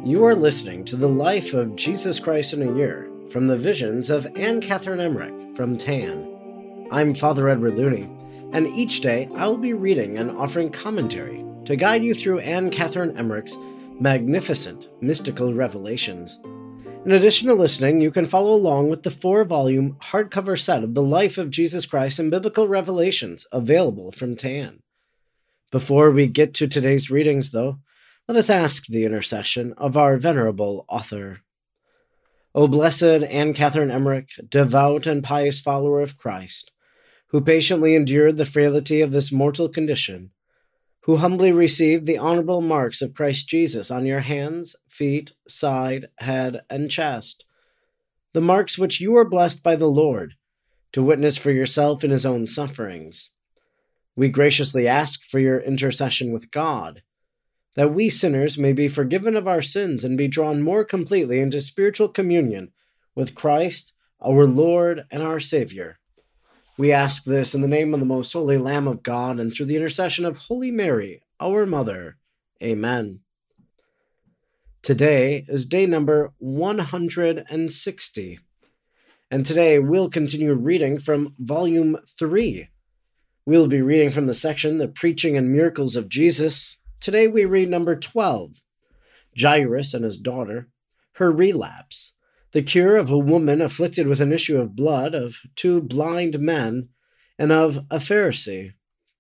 You are listening to the life of Jesus Christ in a Year from the visions of Anne Catherine Emmerich from TAN. I'm Father Edward Looney, and each day I will be reading and offering commentary to guide you through Anne Catherine Emmerich's magnificent mystical revelations. In addition to listening, you can follow along with the 4-volume hardcover set of The Life of Jesus Christ and Biblical Revelations available from TAN. Before we get to today's readings, though, let us ask the intercession of our venerable author. O blessed Anne Catherine Emmerich, devout and pious follower of Christ, who patiently endured the frailty of this mortal condition, who humbly received the honorable marks of Christ Jesus on your hands, feet, side, head, and chest, the marks which you were blessed by the Lord to witness for yourself in his own sufferings. We graciously ask for your intercession with God, that we sinners may be forgiven of our sins and be drawn more completely into spiritual communion with Christ, our Lord and our Savior. We ask this in the name of the most holy Lamb of God and through the intercession of Holy Mary, our Mother. Amen. Today is day number 160, and today we'll continue reading from Volume 3. We'll be reading from the section, The Preaching and Miracles of Jesus. Today we read number 12, Jairus and his daughter, her relapse, the cure of a woman afflicted with an issue of blood, of 2 blind men, and of a Pharisee.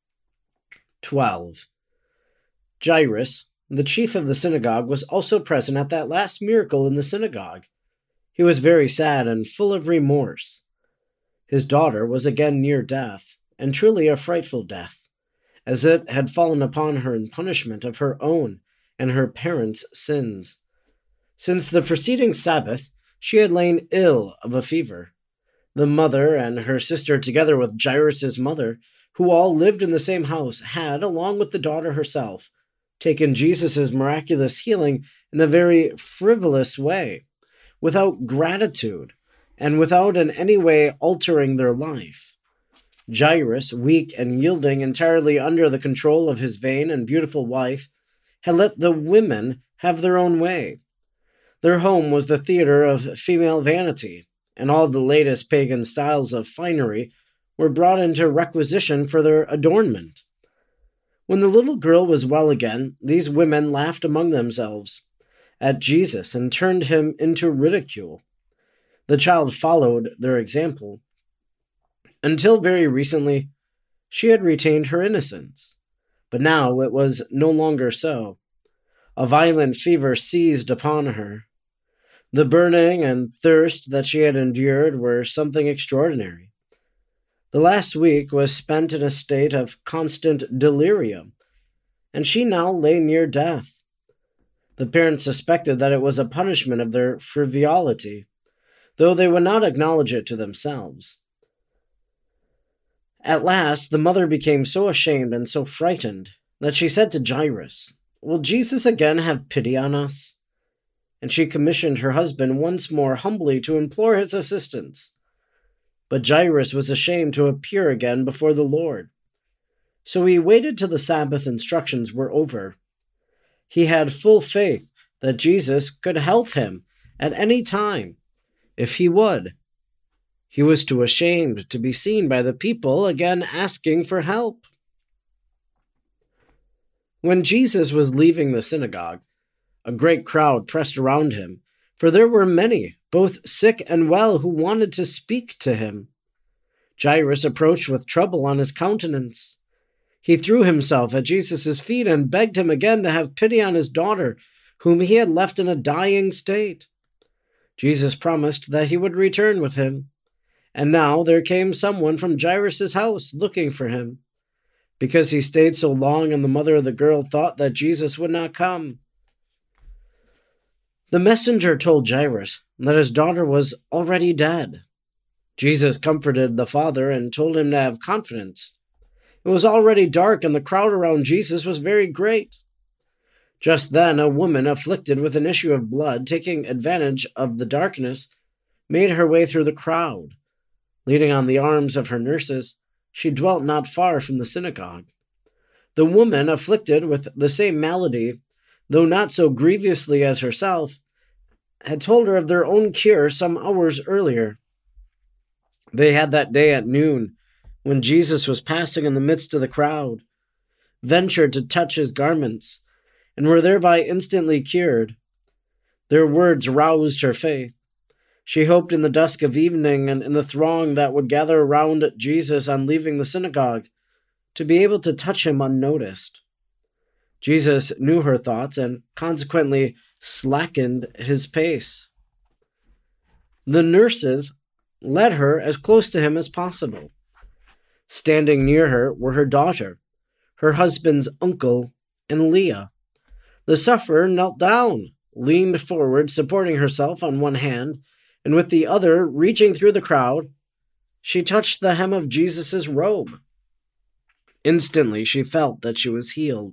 12. Jairus, the chief of the synagogue, was also present at that last miracle in the synagogue. He was very sad and full of remorse. His daughter was again near death, and truly a frightful death, as it had fallen upon her in punishment of her own and her parents' sins. Since the preceding Sabbath, she had lain ill of a fever. The mother and her sister, together with Jairus' mother, who all lived in the same house, had, along with the daughter herself, taken Jesus' miraculous healing in a very frivolous way, without gratitude, and without in any way altering their life. Jairus, weak and yielding entirely under the control of his vain and beautiful wife, had let the women have their own way. Their home was the theater of female vanity, and all the latest pagan styles of finery were brought into requisition for their adornment. When the little girl was well again, these women laughed among themselves at Jesus and turned him into ridicule. The child followed their example. Until very recently, she had retained her innocence, but now it was no longer so. A violent fever seized upon her. The burning and thirst that she had endured were something extraordinary. The last week was spent in a state of constant delirium, and she now lay near death. The parents suspected that it was a punishment of their frivolity, though they would not acknowledge it to themselves. At last, the mother became so ashamed and so frightened that she said to Jairus, "Will Jesus again have pity on us?" And she commissioned her husband once more humbly to implore his assistance. But Jairus was ashamed to appear again before the Lord. So he waited till the Sabbath instructions were over. He had full faith that Jesus could help him at any time, if he would. He was too ashamed to be seen by the people again asking for help. When Jesus was leaving the synagogue, a great crowd pressed around him, for there were many, both sick and well, who wanted to speak to him. Jairus approached with trouble on his countenance. He threw himself at Jesus' feet and begged him again to have pity on his daughter, whom he had left in a dying state. Jesus promised that he would return with him. And now there came someone from Jairus' house looking for him. Because he stayed so long and the mother of the girl thought that Jesus would not come. The messenger told Jairus that his daughter was already dead. Jesus comforted the father and told him to have confidence. It was already dark and the crowd around Jesus was very great. Just then a woman afflicted with an issue of blood, taking advantage of the darkness, made her way through the crowd. Leaning on the arms of her nurses, she dwelt not far from the synagogue. The woman afflicted with the same malady though not so grievously as herself, had told her of their own cure some hours earlier. They had that day at noon, when Jesus was passing in the midst of the crowd, ventured to touch his garments, and were thereby instantly cured. Their words roused her faith. She hoped in the dusk of evening and in the throng that would gather around Jesus on leaving the synagogue to be able to touch him unnoticed. Jesus knew her thoughts and consequently slackened his pace. The nurses led her as close to him as possible. Standing near her were her daughter, her husband's uncle, and Leah. The sufferer knelt down, leaned forward, supporting herself on one hand, and with the other reaching through the crowd, she touched the hem of Jesus' robe. Instantly she felt that she was healed.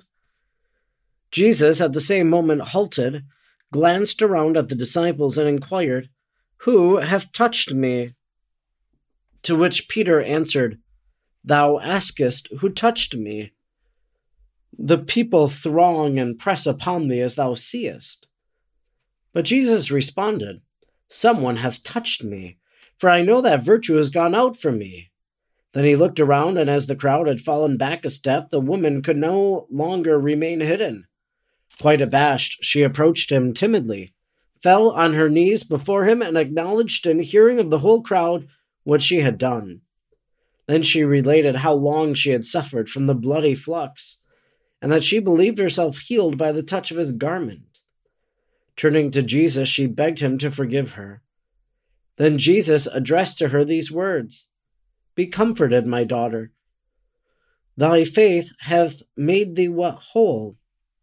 Jesus at the same moment halted, glanced around at the disciples, and inquired, "Who hath touched me?" To which Peter answered, "Thou askest, who touched me? The people throng and press upon thee as thou seest." But Jesus responded, "Someone hath touched me, for I know that virtue has gone out from me." Then he looked around, and as the crowd had fallen back a step, the woman could no longer remain hidden. Quite abashed, she approached him timidly, fell on her knees before him, and acknowledged in hearing of the whole crowd what she had done. Then she related how long she had suffered from the bloody flux, and that she believed herself healed by the touch of his garment. Turning to Jesus, she begged him to forgive her. Then Jesus addressed to her these words, "Be comforted, my daughter. Thy faith hath made thee whole.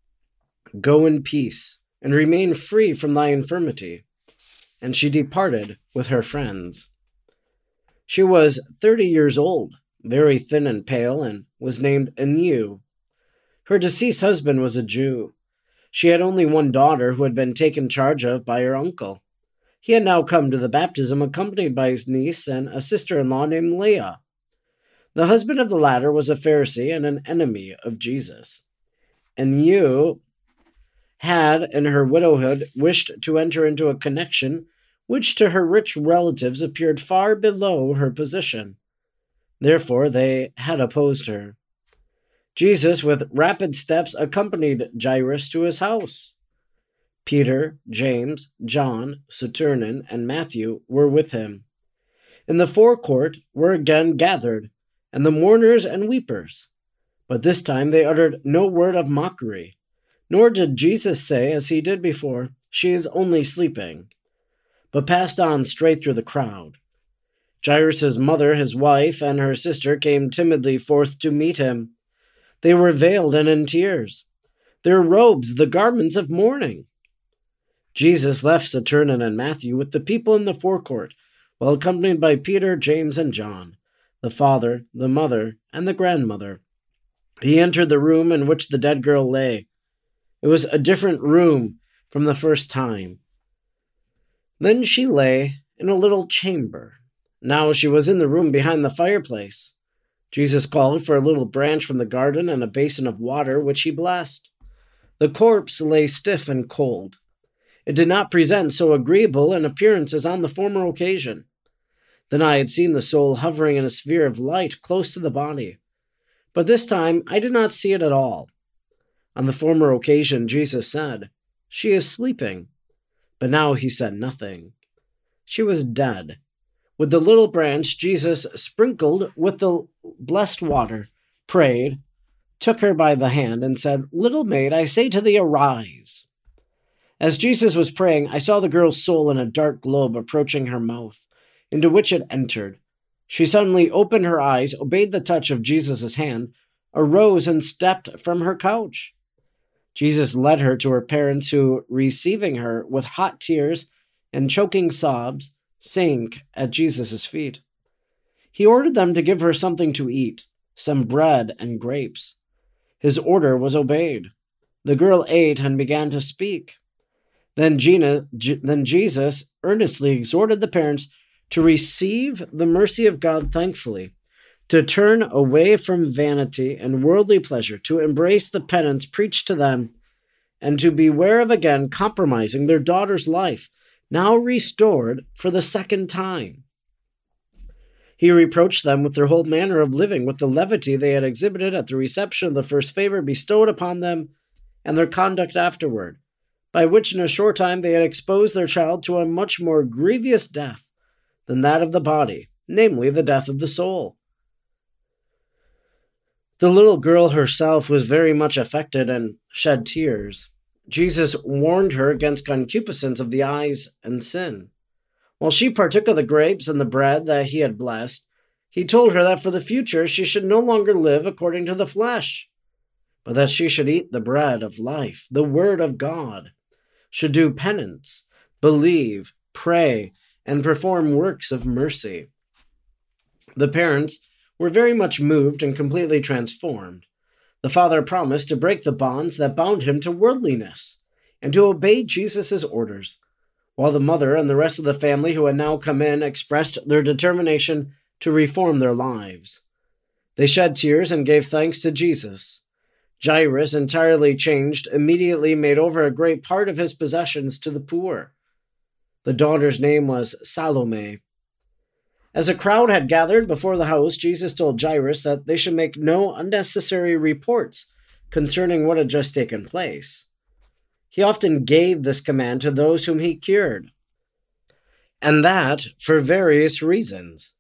Go in peace, and remain free from thy infirmity." And she departed with her friends. She was 30 years old, very thin and pale, and was named Anu. Her deceased husband was a Jew. She had only one daughter who had been taken charge of by her uncle. He had now come to the baptism accompanied by his niece and a sister-in-law named Leah. The husband of the latter was a Pharisee and an enemy of Jesus. Anu had, in her widowhood, wished to enter into a connection which to her rich relatives appeared far below her position. Therefore they had opposed her. Jesus, with rapid steps, accompanied Jairus to his house. Peter, James, John, Saturnin, and Matthew were with him. In the forecourt were again gathered, and the mourners and weepers. But this time they uttered no word of mockery, nor did Jesus say, as he did before, "She is only sleeping," but passed on straight through the crowd. Jairus' mother, his wife, and her sister came timidly forth to meet him. They were veiled and in tears, their robes the garments of mourning. Jesus left Saturnin and Matthew with the people in the forecourt, while accompanied by Peter, James, and John, the father, the mother, and the grandmother. He entered the room in which the dead girl lay. It was a different room from the first time. Then she lay in a little chamber. Now she was in the room behind the fireplace. Jesus called for a little branch from the garden and a basin of water, which he blessed. The corpse lay stiff and cold. It did not present so agreeable an appearance as on the former occasion. Then I had seen the soul hovering in a sphere of light close to the body. But this time I did not see it at all. On the former occasion Jesus said, "She is sleeping." But now he said nothing. She was dead. With the little branch Jesus sprinkled with the blessed water, prayed, took her by the hand, and said, "Little maid, I say to thee, arise." As Jesus was praying, I saw the girl's soul in a dark globe approaching her mouth, into which it entered. She suddenly opened her eyes, obeyed the touch of Jesus' hand, arose, and stepped from her couch. Jesus led her to her parents, who, receiving her with hot tears and choking sobs, sank at Jesus' feet. He ordered them to give her something to eat, some bread and grapes. His order was obeyed. The girl ate and began to speak. Then Jesus earnestly exhorted the parents to receive the mercy of God thankfully, to turn away from vanity and worldly pleasure, to embrace the penance preached to them, and to beware of again compromising their daughter's life, now restored for the second time. He reproached them with their whole manner of living, with the levity they had exhibited at the reception of the first favor bestowed upon them, and their conduct afterward, by which in a short time they had exposed their child to a much more grievous death than that of the body, namely the death of the soul. The little girl herself was very much affected and shed tears. Jesus warned her against concupiscence of the eyes and sin. While she partook of the grapes and the bread that he had blessed, he told her that for the future she should no longer live according to the flesh, but that she should eat the bread of life, the word of God, should do penance, believe, pray, and perform works of mercy. The parents were very much moved and completely transformed. The father promised to break the bonds that bound him to worldliness and to obey Jesus' orders, while the mother and the rest of the family who had now come in expressed their determination to reform their lives. They shed tears and gave thanks to Jesus. Jairus, entirely changed, immediately made over a great part of his possessions to the poor. The daughter's name was Salome. As a crowd had gathered before the house, Jesus told Jairus that they should make no unnecessary reports concerning what had just taken place. He often gave this command to those whom he cured, and that for various reasons.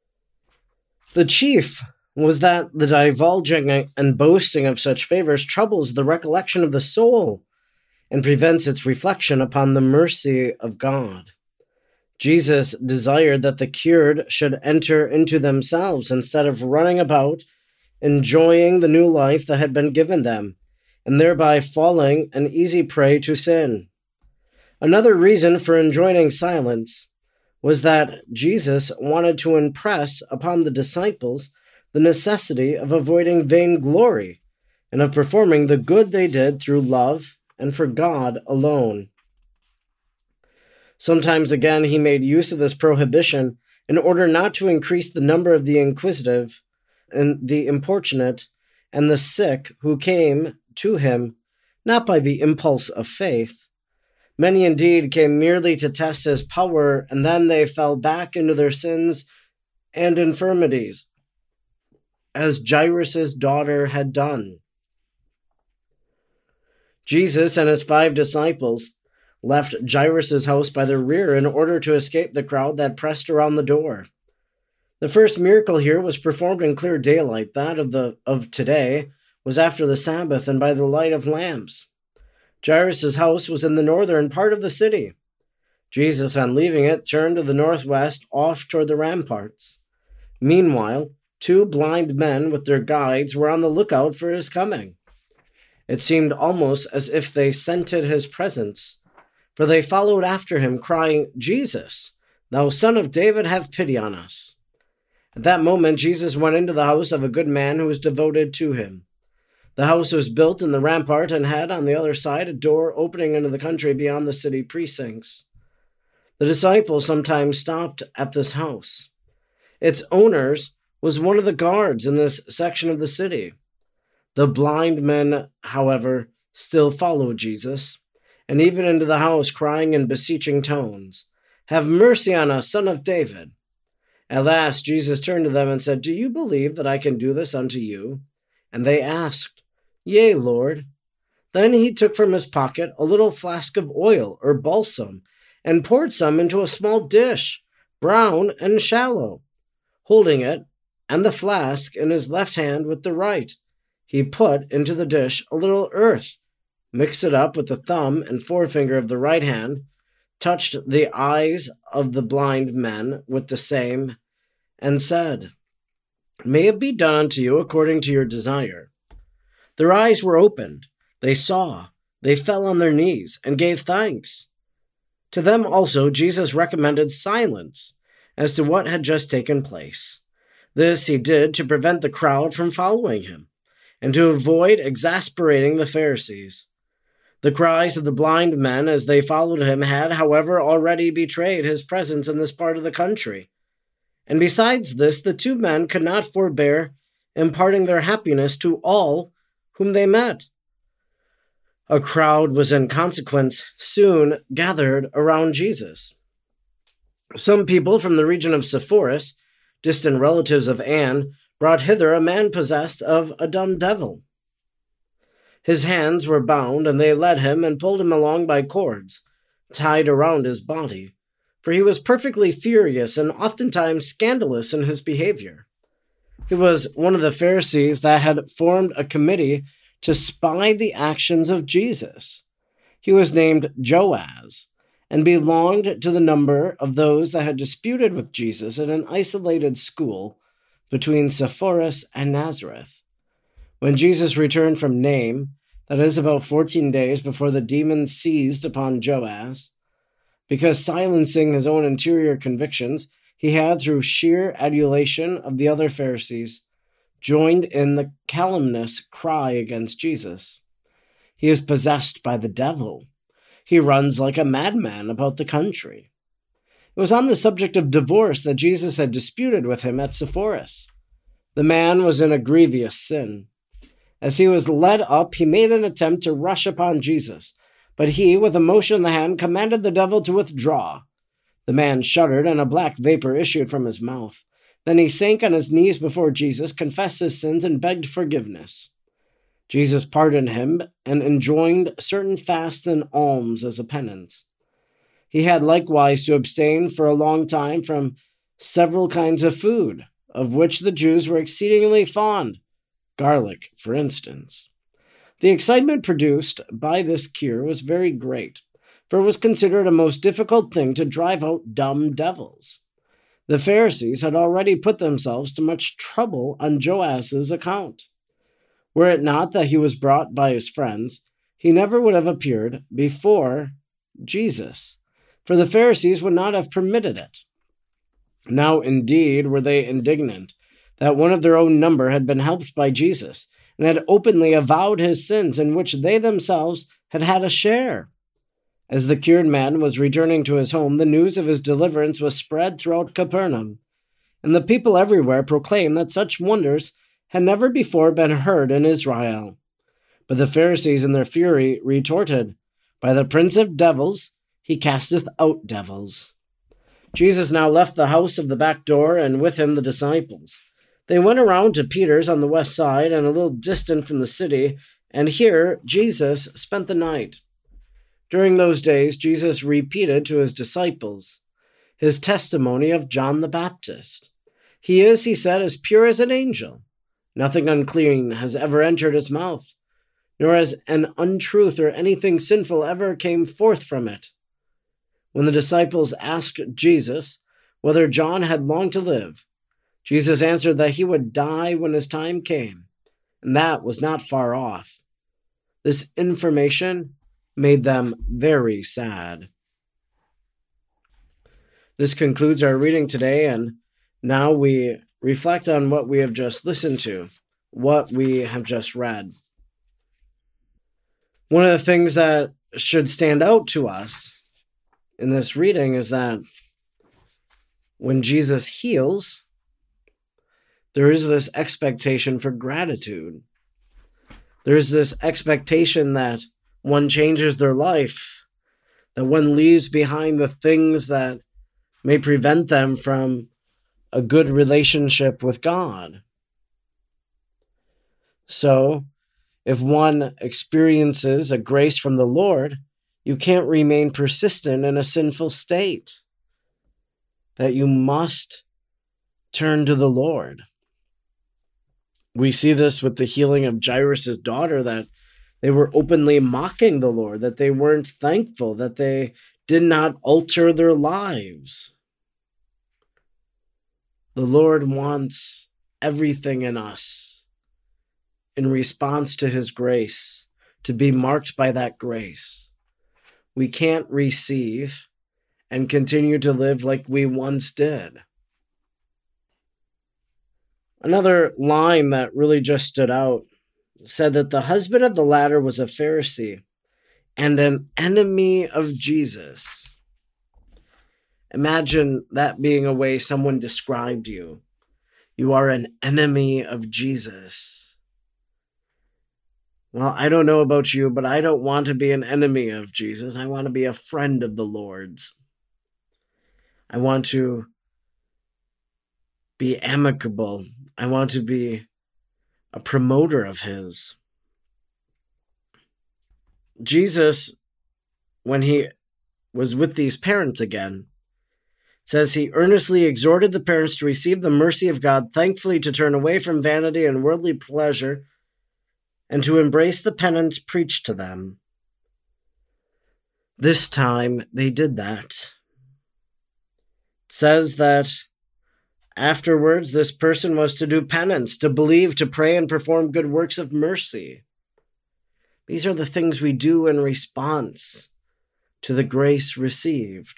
The chief was that the divulging and boasting of such favors troubles the recollection of the soul and prevents its reflection upon the mercy of God. Jesus desired that the cured should enter into themselves instead of running about, enjoying the new life that had been given them, and thereby falling an easy prey to sin. Another reason for enjoining silence was that Jesus wanted to impress upon the disciples the necessity of avoiding vainglory and of performing the good they did through love and for God alone. Sometimes again he made use of this prohibition in order not to increase the number of the inquisitive and the importunate and the sick who came to him, not by the impulse of faith. Many indeed came merely to test his power, and then they fell back into their sins and infirmities, as Jairus' daughter had done. Jesus and his 5 disciples left Jairus' house by the rear in order to escape the crowd that pressed around the door. The first miracle here was performed in clear daylight. That of today was after the Sabbath and by the light of lamps. Jairus' house was in the northern part of the city. Jesus, on leaving it, turned to the northwest, off toward the ramparts. Meanwhile, 2 blind men with their guides were on the lookout for his coming. It seemed almost as if they scented his presence, for they followed after him, crying, "Jesus, thou Son of David, have pity on us." At that moment, Jesus went into the house of a good man who was devoted to him. The house was built in the rampart and had on the other side a door opening into the country beyond the city precincts. The disciples sometimes stopped at this house. Its owners was one of the guards in this section of the city. The blind men, however, still followed Jesus, and even into the house, crying in beseeching tones, "Have mercy on us, Son of David." At last Jesus turned to them and said, "Do you believe that I can do this unto you?" And they asked, "Yea, Lord." Then he took from his pocket a little flask of oil or balsam, and poured some into a small dish, brown and shallow. Holding it and the flask in his left hand with the right, he put into the dish a little earth, mixed it up with the thumb and forefinger of the right hand, touched the eyes of the blind men with the same, and said, "May it be done unto you according to your desire." Their eyes were opened, they saw, they fell on their knees, and gave thanks. To them also Jesus recommended silence as to what had just taken place. This he did to prevent the crowd from following him, and to avoid exasperating the Pharisees. The cries of the blind men as they followed him had, however, already betrayed his presence in this part of the country. And besides this, the 2 men could not forbear imparting their happiness to all whom they met. A crowd was in consequence soon gathered around Jesus. Some people from the region of Sepphoris, distant relatives of Anne, brought hither a man possessed of a dumb devil. His hands were bound, and they led him and pulled him along by cords, tied around his body, for he was perfectly furious and oftentimes scandalous in his behavior. He was one of the Pharisees that had formed a committee to spy the actions of Jesus. He was named Joas, and belonged to the number of those that had disputed with Jesus in an isolated school between Sepphoris and Nazareth. When Jesus returned from Nain, that is about 14 days before the demon seized upon Joas, because silencing his own interior convictions, he had, through sheer adulation of the other Pharisees, joined in the calumnious cry against Jesus. He is possessed by the devil. He runs like a madman about the country. It was on the subject of divorce that Jesus had disputed with him at Sepphoris. The man was in a grievous sin. As he was led up, he made an attempt to rush upon Jesus, but he, with a motion of the hand, commanded the devil to withdraw. The man shuddered, and a black vapor issued from his mouth. Then he sank on his knees before Jesus, confessed his sins, and begged forgiveness. Jesus pardoned him and enjoined certain fasts and alms as a penance. He had likewise to abstain for a long time from several kinds of food, of which the Jews were exceedingly fond, garlic, for instance. The excitement produced by this cure was very great, for it was considered a most difficult thing to drive out dumb devils. The Pharisees had already put themselves to much trouble on Joas's account. Were it not that he was brought by his friends, he never would have appeared before Jesus, for the Pharisees would not have permitted it. Now, indeed, were they indignant that one of their own number had been helped by Jesus, and had openly avowed his sins in which they themselves had had a share. As the cured man was returning to his home, the news of his deliverance was spread throughout Capernaum, and the people everywhere proclaimed that such wonders had never before been heard in Israel. But the Pharisees in their fury retorted, "By the prince of devils, he casteth out devils." Jesus now left the house of the back door, and with him the disciples. They went around to Peter's on the west side and a little distant from the city, and here Jesus spent the night. During those days, Jesus repeated to his disciples his testimony of John the Baptist. He is, he said, as pure as an angel. Nothing unclean has ever entered his mouth, nor has an untruth or anything sinful ever came forth from it. When the disciples asked Jesus whether John had long to live, Jesus answered that he would die when his time came, and that was not far off. This information made them very sad. This concludes our reading today, and now we reflect on what we have just listened to, what we have just read. One of the things that should stand out to us in this reading is that when Jesus heals, there is this expectation for gratitude. There is this expectation that one changes their life, that one leaves behind the things that may prevent them from a good relationship with God. So, if one experiences a grace from the Lord, you can't remain persistent in a sinful state, that you must turn to the Lord. We see this with the healing of Jairus' daughter, that they were openly mocking the Lord, that they weren't thankful, that they did not alter their lives. The Lord wants everything in us in response to his grace, to be marked by that grace. We can't receive and continue to live like we once did. Another line that really just stood out said that the husband of the latter was a Pharisee and an enemy of Jesus. Imagine that being a way someone described you. You are an enemy of Jesus. Well, I don't know about you, but I don't want to be an enemy of Jesus. I want to be a friend of the Lord's. I want to be amicable. I want to be a promoter of his. Jesus, when he was with these parents again, says he earnestly exhorted the parents to receive the mercy of God, thankfully to turn away from vanity and worldly pleasure, and to embrace the penance preached to them. This time they did that. It says that afterwards this person was to do penance, to believe, to pray, and perform good works of mercy. These are the things we do in response to the grace received.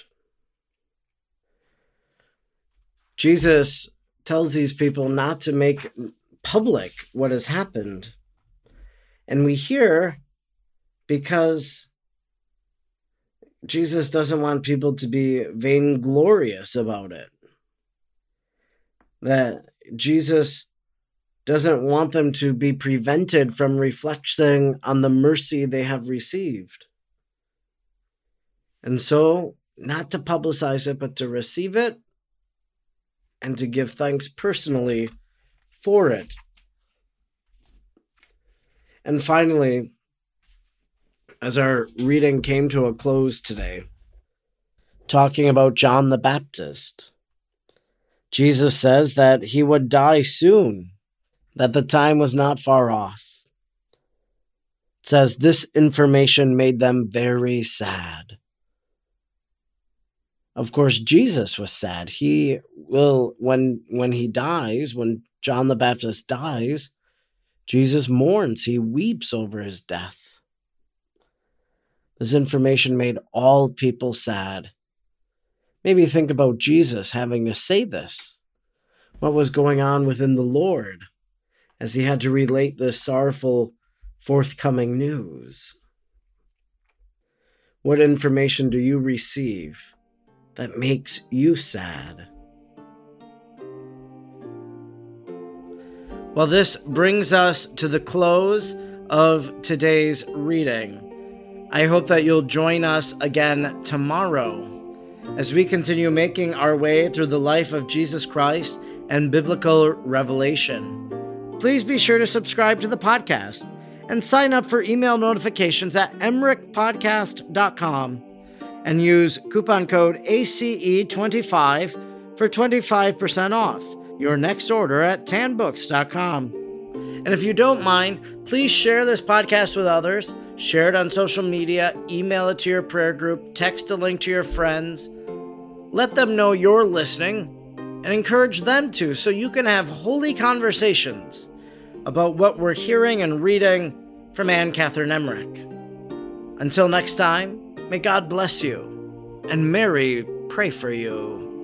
Jesus tells these people not to make public what has happened. And we hear because Jesus doesn't want people to be vainglorious about it. That Jesus doesn't want them to be prevented from reflecting on the mercy they have received. And so, not to publicize it, but to receive it and to give thanks personally for it. And finally, as our reading came to a close today, talking about John the Baptist, Jesus says that he would die soon, that the time was not far off. It says this information made them very sad. Of course, Jesus was sad. He will, when he dies, when John the Baptist dies, Jesus mourns. He weeps over his death. This information made all people sad. Maybe think about Jesus having to say this. What was going on within the Lord as he had to relate this sorrowful, forthcoming news? What information do you receive that makes you sad? Well, this brings us to the close of today's reading. I hope that you'll join us again tomorrow as we continue making our way through the life of Jesus Christ and biblical revelation. Please be sure to subscribe to the podcast and sign up for email notifications at emrichpodcast.com and use coupon code ACE25 for 25% off your next order at tanbooks.com. And if you don't mind, please share this podcast with others. Share it on social media, email it to your prayer group, text a link to your friends. Let them know you're listening and encourage them to, so you can have holy conversations about what we're hearing and reading from Anne Catherine Emmerich. Until next time, may God bless you and Mary pray for you.